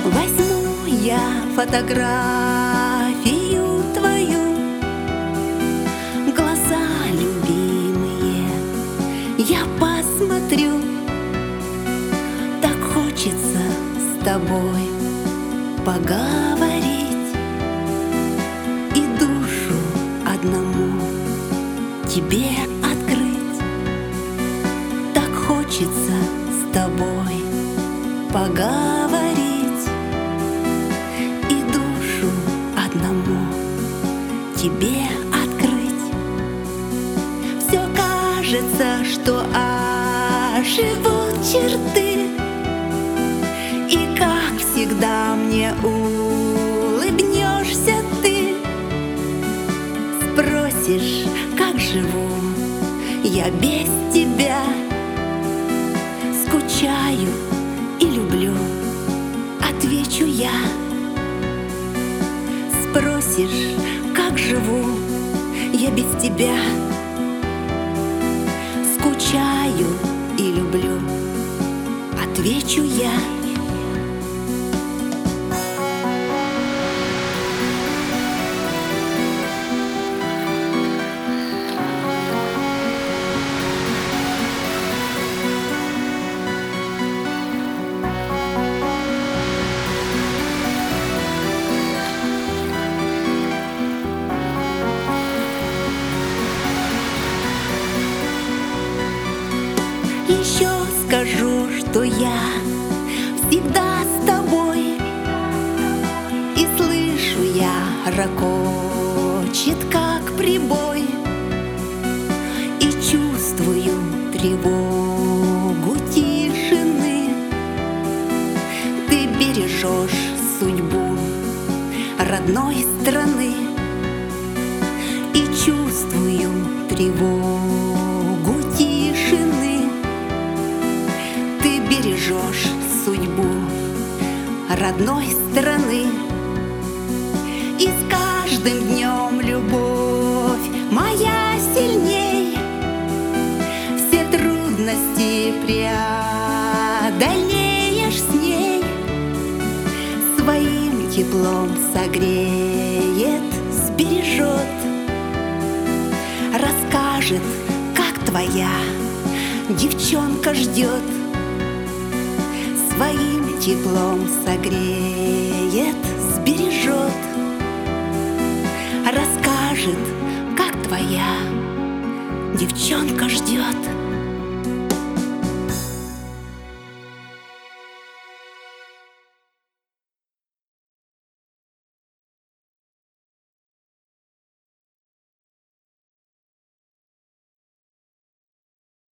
Возьму я фотографию твою, глаза любимые я посмотрю. Так хочется с тобой поговорить и душу одному тебе открыть. Так хочется с тобой поговорить и душу одному тебе открыть. Все кажется, что оживут черты, и как всегда мне улыбнешься ты. Спросишь, как живу я без тебя, скучаю и люблю, отвечу я. Спросишь, как живу я без тебя, скучаю и люблю, отвечу я. Еще скажу, что я всегда с тобой, и слышу я, ракочет, как прибой, и чувствую тревогу тишины. Ты бережешь судьбу родной страны, и чувствую тревогу тишины. Ты бережешь судьбу родной страны, и с каждым днем любовь моя сильней. Все трудности преодолеешь с ней, своим теплом согреет, сбережет, расскажет, как твоя девчонка ждет. Своим теплом согреет, сбережет, расскажет, как твоя девчонка ждет.